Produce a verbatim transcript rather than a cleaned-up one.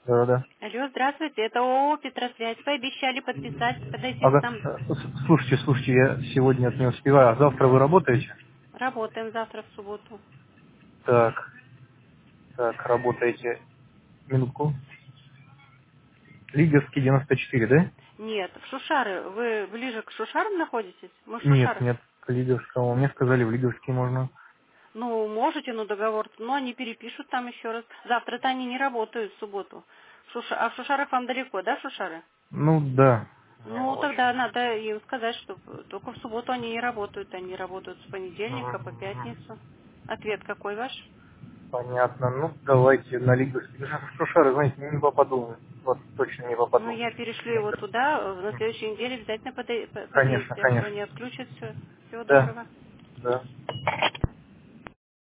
Да, да. Алло, здравствуйте, это ООО «Петросвязь». Вы обещали подписать, подойти к Ага. нам. Э, с- Слушайте, слушайте, я сегодня это не успеваю. А завтра вы работаете? Работаем завтра в субботу. Так, так, работаете. Минутку. Лиговский девяносто четыре, да? Нет, в Шушары. Вы ближе к Шушарам находитесь? Мы в Нет, Шушарах. нет, к Лиговскому. Мне сказали, в Лиговский можно. Ну, можете, но договор, но они перепишут там еще раз. Завтра-то они не работают в субботу. В Шуша- А в Шушарах вам далеко, да, Шушары? Ну, да. Не Ну, тогда очень. надо им сказать, что только в субботу они не работают. Они работают с понедельника Мгм, по мгм. пятницу. Ответ какой ваш? Понятно. Ну, давайте на Лиговский. Ну, Шушары, знаете, не попаду. Вот точно не Ну, попаду. я перешлю Мне его кажется. туда, э, на Мгм. следующей неделе обязательно подой- по- Конечно, подъедете, а то конечно. они отключат все. Всего Да, доброго. да.